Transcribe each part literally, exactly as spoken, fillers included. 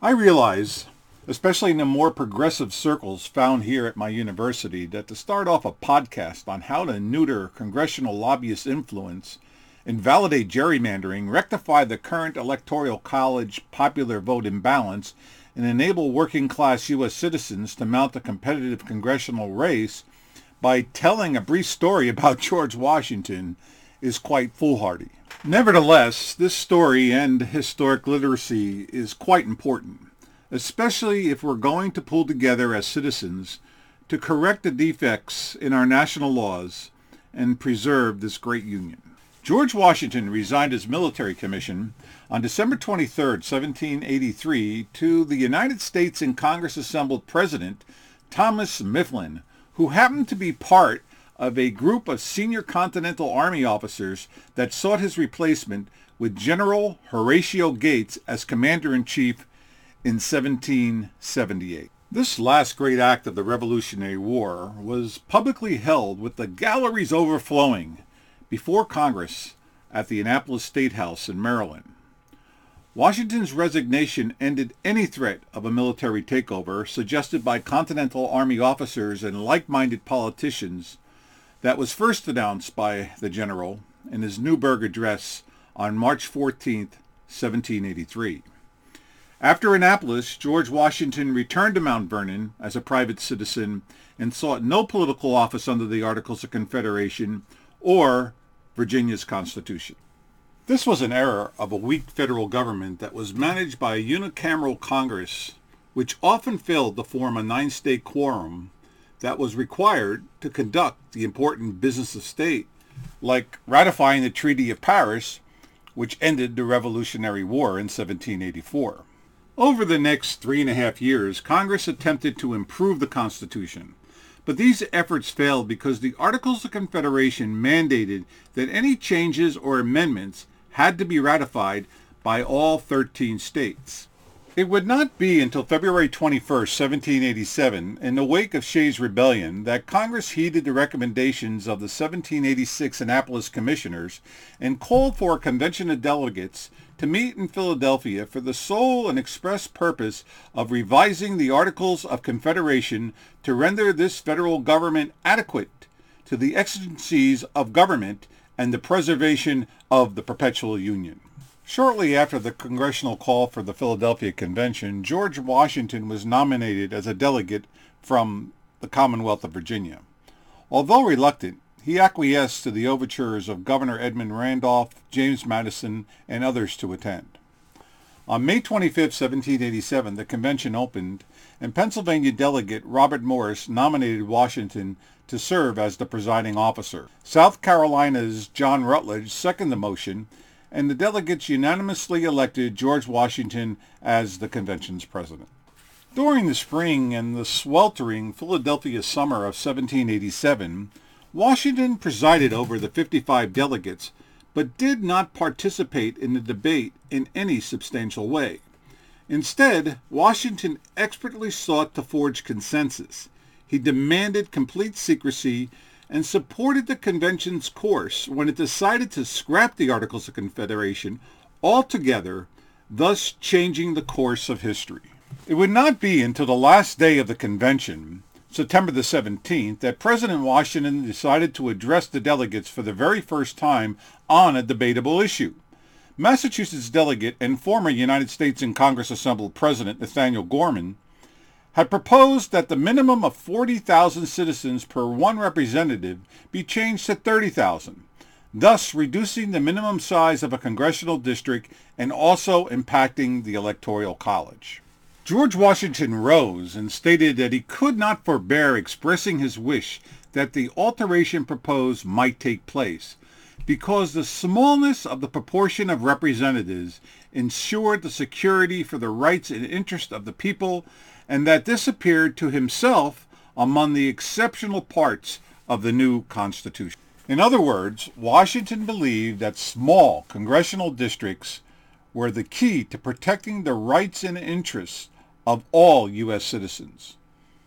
I realize, especially in the more progressive circles found here at my university, that to start off a podcast on how to neuter congressional lobbyist influence, invalidate gerrymandering, rectify the current electoral college popular vote imbalance, and enable working-class U S citizens to mount a competitive congressional race by telling a brief story about George Washington is quite foolhardy. Nevertheless, this story and historic literacy is quite important, especially if we're going to pull together as citizens to correct the defects in our national laws and preserve this great union. George Washington resigned his military commission on December twenty-third, seventeen eighty-three, to the United States in Congress assembled President Thomas Mifflin, who happened to be part of a group of senior Continental Army officers that sought his replacement with General Horatio Gates as Commander-in-Chief in seventeen seventy-eight. This last great act of the Revolutionary War was publicly held with the galleries overflowing before Congress at the Annapolis State House in Maryland. Washington's resignation ended any threat of a military takeover suggested by Continental Army officers and like-minded politicians that was first announced by the general in his Newburgh address on March fourteenth, seventeen eighty-three. After Annapolis, George Washington returned to Mount Vernon as a private citizen and sought no political office under the Articles of Confederation or Virginia's Constitution. This was an era of a weak federal government that was managed by a unicameral Congress, which often failed to form a nine-state quorum that was required to conduct the important business of state, like ratifying the Treaty of Paris, which ended the Revolutionary War in seventeen eighty-four. Over the next three and a half years, Congress attempted to improve the Constitution, but these efforts failed because the Articles of Confederation mandated that any changes or amendments had to be ratified by all thirteen states. It would not be until February twenty-first, seventeen eighty-seven, in the wake of Shays' Rebellion, that Congress heeded the recommendations of the seventeen eighty-six Annapolis Commissioners and called for a convention of delegates to meet in Philadelphia for the sole and express purpose of revising the Articles of Confederation to render this federal government adequate to the exigencies of government and the preservation of the perpetual union. Shortly after the congressional call for the Philadelphia Convention, George Washington was nominated as a delegate from the Commonwealth of Virginia. Although reluctant, he acquiesced to the overtures of Governor Edmund Randolph, James Madison, and others to attend. On May twenty-fifth, seventeen eighty-seven, the convention opened, and Pennsylvania delegate Robert Morris nominated Washington to serve as the presiding officer. South Carolina's John Rutledge seconded the motion, and the delegates unanimously elected George Washington as the convention's president. During the spring and the sweltering Philadelphia summer of seventeen eighty-seven, Washington presided over the fifty-five delegates, but did not participate in the debate in any substantial way. Instead, Washington expertly sought to forge consensus. He demanded complete secrecy and supported the convention's course when it decided to scrap the Articles of Confederation altogether, thus changing the course of history. It would not be until the last day of the convention, September the seventeenth, that President Washington decided to address the delegates for the very first time on a debatable issue. Massachusetts delegate and former United States in Congress assembled President Nathaniel Gorman had proposed that the minimum of forty thousand citizens per one representative be changed to thirty thousand, thus reducing the minimum size of a congressional district and also impacting the Electoral College. George Washington rose and stated that he could not forbear expressing his wish that the alteration proposed might take place, because the smallness of the proportion of representatives ensured the security for the rights and interests of the people, and that this appeared to himself among the exceptional parts of the new Constitution. In other words, Washington believed that small congressional districts were the key to protecting the rights and interests of all U S citizens.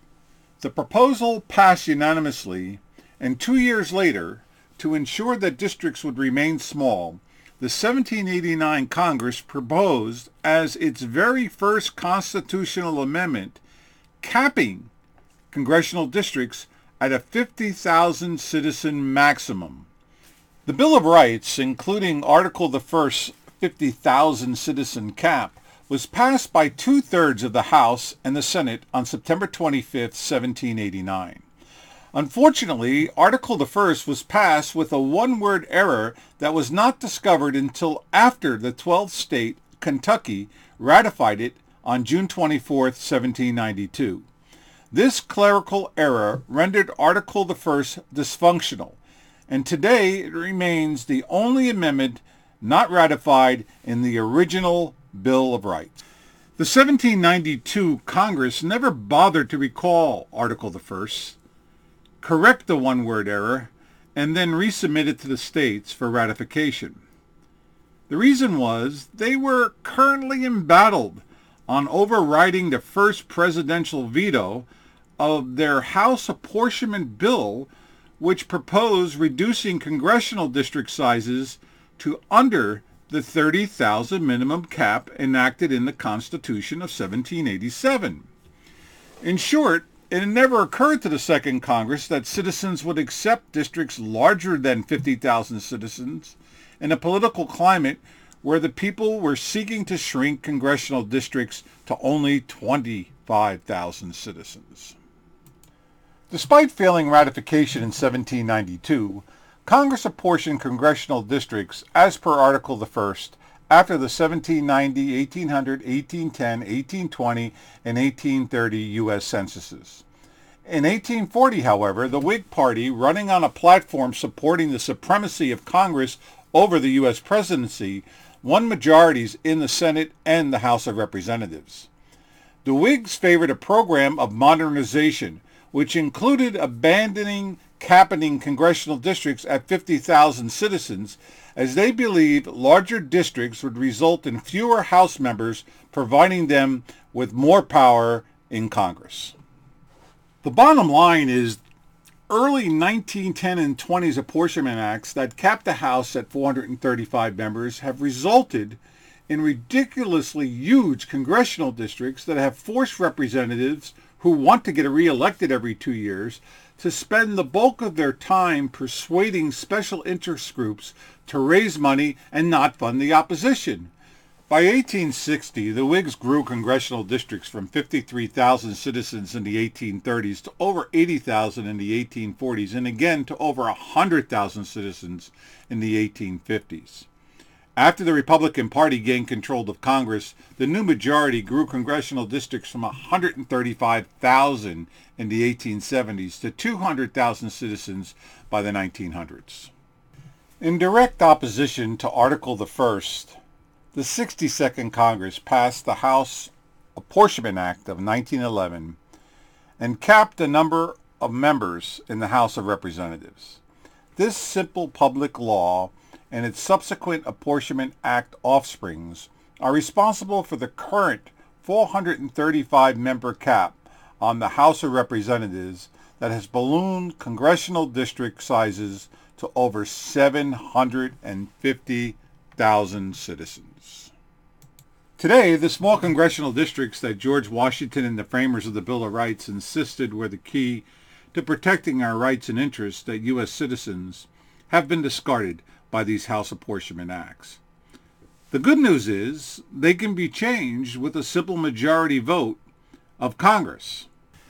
The proposal passed unanimously, and two years later, to ensure that districts would remain small, the seventeen eighty-nine Congress proposed as its very first constitutional amendment capping congressional districts at a fifty thousand citizen maximum. The Bill of Rights, including Article the First fifty thousand citizen cap, was passed by two-thirds of the House and the Senate on September twenty-fifth, seventeen eighty-nine. Unfortunately, Article the First was passed with a one-word error that was not discovered until after the twelfth state, Kentucky, ratified it on June twenty-fourth, seventeen ninety-two. This clerical error rendered Article the First dysfunctional, and today it remains the only amendment not ratified in the original Bill of Rights. The seventeen ninety-two Congress never bothered to recall Article the First, correct the one-word error, and then resubmit it to the states for ratification. The reason was they were currently embattled on overriding the first presidential veto of their House apportionment bill, which proposed reducing congressional district sizes to under the thirty thousand minimum cap enacted in the Constitution of seventeen eighty-seven. In short, it never occurred to the Second Congress that citizens would accept districts larger than fifty thousand citizens in a political climate where the people were seeking to shrink congressional districts to only twenty-five thousand citizens. Despite failing ratification in seventeen ninety-two, Congress apportioned congressional districts as per Article the First after the seventeen ninety, eighteen hundred, eighteen ten, eighteen twenty, and eighteen thirty U S censuses. In eighteen forty, however, the Whig Party, running on a platform supporting the supremacy of Congress over the U S presidency, won majorities in the Senate and the House of Representatives. The Whigs favored a program of modernization, which included abandoning capping congressional districts at fifty thousand citizens, as they believed larger districts would result in fewer House members, providing them with more power in Congress. The bottom line is early nineteen ten and twenties apportionment acts that capped the House at four hundred thirty-five members have resulted in ridiculously huge congressional districts that have forced representatives who want to get reelected every two years to spend the bulk of their time persuading special interest groups to raise money and not fund the opposition. By eighteen sixty, the Whigs grew congressional districts from fifty-three thousand citizens in the eighteen thirties to over eighty thousand in the eighteen forties, and again to over one hundred thousand citizens in the eighteen fifties. After the Republican Party gained control of Congress, the new majority grew congressional districts from one hundred thirty-five thousand in the eighteen seventies to two hundred thousand citizens by the nineteen hundreds. In direct opposition to Article the First, the sixty-second Congress passed the House Apportionment Act of nineteen eleven and capped the number of members in the House of Representatives. This simple public law and its subsequent Apportionment Act offsprings are responsible for the current four hundred thirty-five member cap on the House of Representatives that has ballooned congressional district sizes to over seven hundred fifty thousand citizens. Today, the small congressional districts that George Washington and the framers of the Bill of Rights insisted were the key to protecting our rights and interests as U S citizens have been discarded by these House Apportionment Acts. The good news is they can be changed with a simple majority vote of Congress.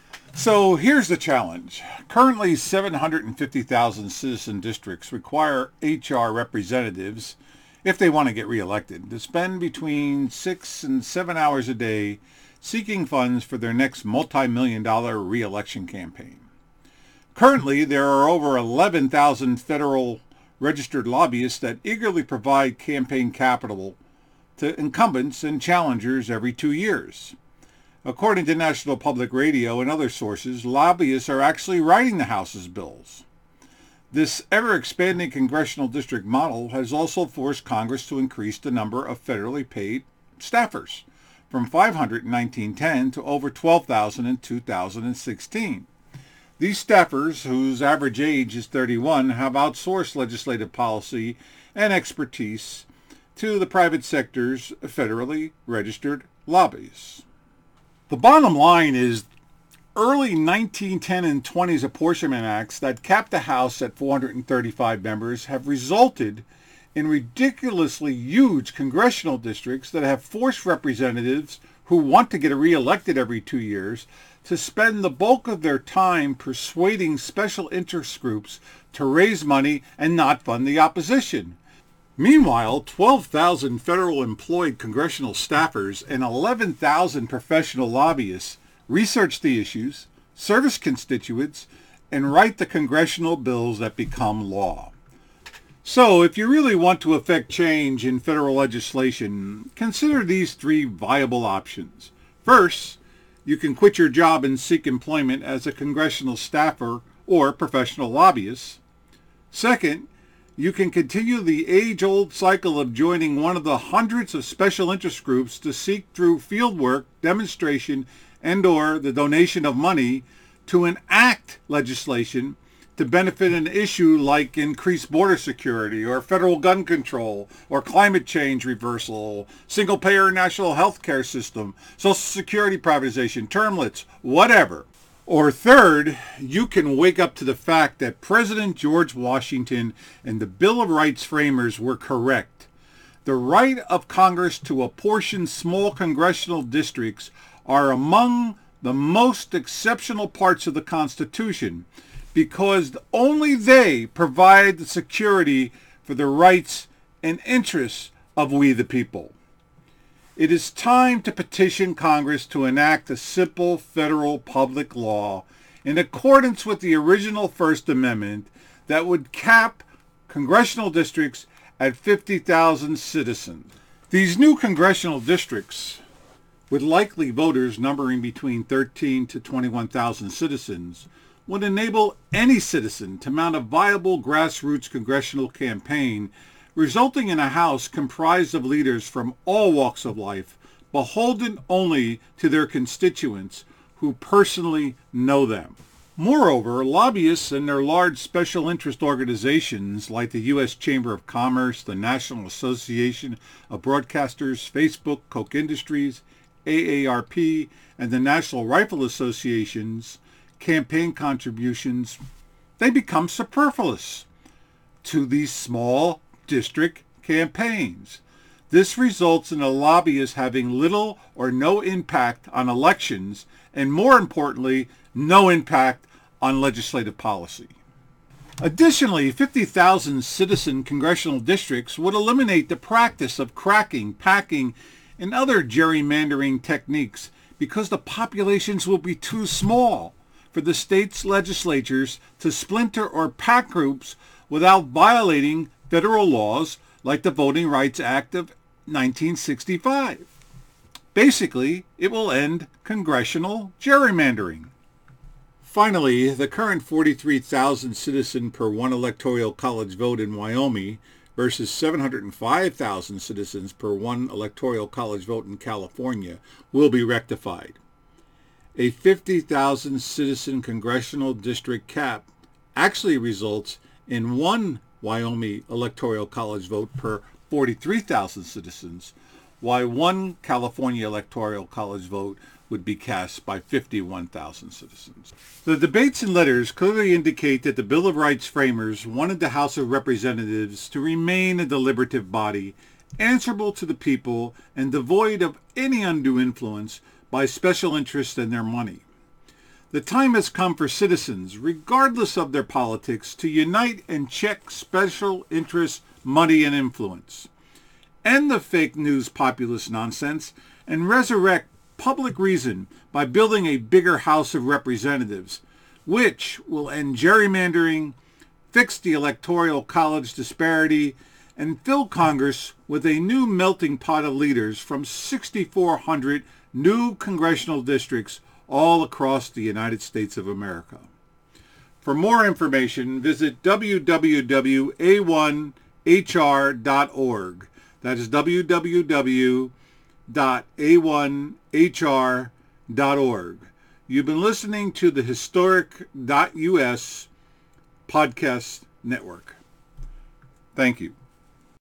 So here's the challenge. Currently, seven hundred fifty thousand citizen districts require H R representatives, if they want to get reelected, to spend between six and seven hours a day seeking funds for their next multi-million dollar reelection campaign. Currently, there are over eleven thousand federal registered lobbyists that eagerly provide campaign capital to incumbents and challengers every two years. According to National Public Radio and other sources, lobbyists are actually writing the House's bills. This ever-expanding congressional district model has also forced Congress to increase the number of federally paid staffers from five hundred in nineteen ten to over twelve thousand in two thousand sixteen. These staffers, whose average age is thirty-one, have outsourced legislative policy and expertise to the private sector's federally registered lobbyists. The bottom line is early nineteen ten and twenties apportionment acts that capped the House at four hundred thirty-five members have resulted in ridiculously huge congressional districts that have forced representatives who want to get reelected every two years to spend the bulk of their time persuading special interest groups to raise money and not fund the opposition. Meanwhile, twelve thousand federal employed congressional staffers and eleven thousand professional lobbyists research the issues, service constituents, and write the congressional bills that become law. So, if you really want to effect change in federal legislation, consider these three viable options. First, you can quit your job and seek employment as a congressional staffer or professional lobbyist. Second, you can continue the age-old cycle of joining one of the hundreds of special interest groups to seek through fieldwork, demonstration, and or the donation of money to enact legislation to benefit an issue like increased border security or federal gun control or climate change reversal, single-payer national health care system, Social Security privatization, term limits, whatever. Or third, you can wake up to the fact that President George Washington and the Bill of Rights framers were correct. The right of Congress to apportion small congressional districts are among the most exceptional parts of the Constitution, because only they provide the security for the rights and interests of we the people. It is time to petition Congress to enact a simple federal public law in accordance with the original First Amendment that would cap congressional districts at fifty thousand citizens. These new congressional districts, with likely voters numbering between thirteen to twenty-one thousand citizens, would enable any citizen to mount a viable grassroots congressional campaign, resulting in a House comprised of leaders from all walks of life, beholden only to their constituents who personally know them. Moreover, lobbyists and their large special interest organizations like the U S Chamber of Commerce, the National Association of Broadcasters, Facebook, Koch Industries, A A R P, and the National Rifle Association's campaign contributions, they become superfluous to these small district campaigns. This results in a lobbyist having little or no impact on elections, and more importantly, no impact on legislative policy. Additionally, fifty thousand citizen congressional districts would eliminate the practice of cracking, packing, and other gerrymandering techniques because the populations will be too small for the state's legislatures to splinter or pack groups without violating federal laws like the Voting Rights Act of nineteen sixty-five. Basically, it will end congressional gerrymandering. Finally, the current forty-three thousand citizen per one electoral college vote in Wyoming versus seven hundred five thousand citizens per one electoral college vote in California will be rectified. A fifty thousand citizen congressional district cap actually results in one Wyoming electoral college vote per forty-three thousand citizens, while one California electoral college vote would be cast by fifty-one thousand citizens. The debates and letters clearly indicate that the Bill of Rights framers wanted the House of Representatives to remain a deliberative body, answerable to the people and devoid of any undue influence by special interests and their money. The time has come for citizens, regardless of their politics, to unite and check special interests, money, and influence. End the fake news populist nonsense and resurrect public reason by building a bigger House of Representatives, which will end gerrymandering, fix the electoral college disparity, and fill Congress with a new melting pot of leaders from six thousand four hundred new congressional districts all across the United States of America. For more information, visit w w w dot a one h r dot org. That is w w w dot a one h r dot org. You've been listening to the historic dot u s podcast network. Thank you.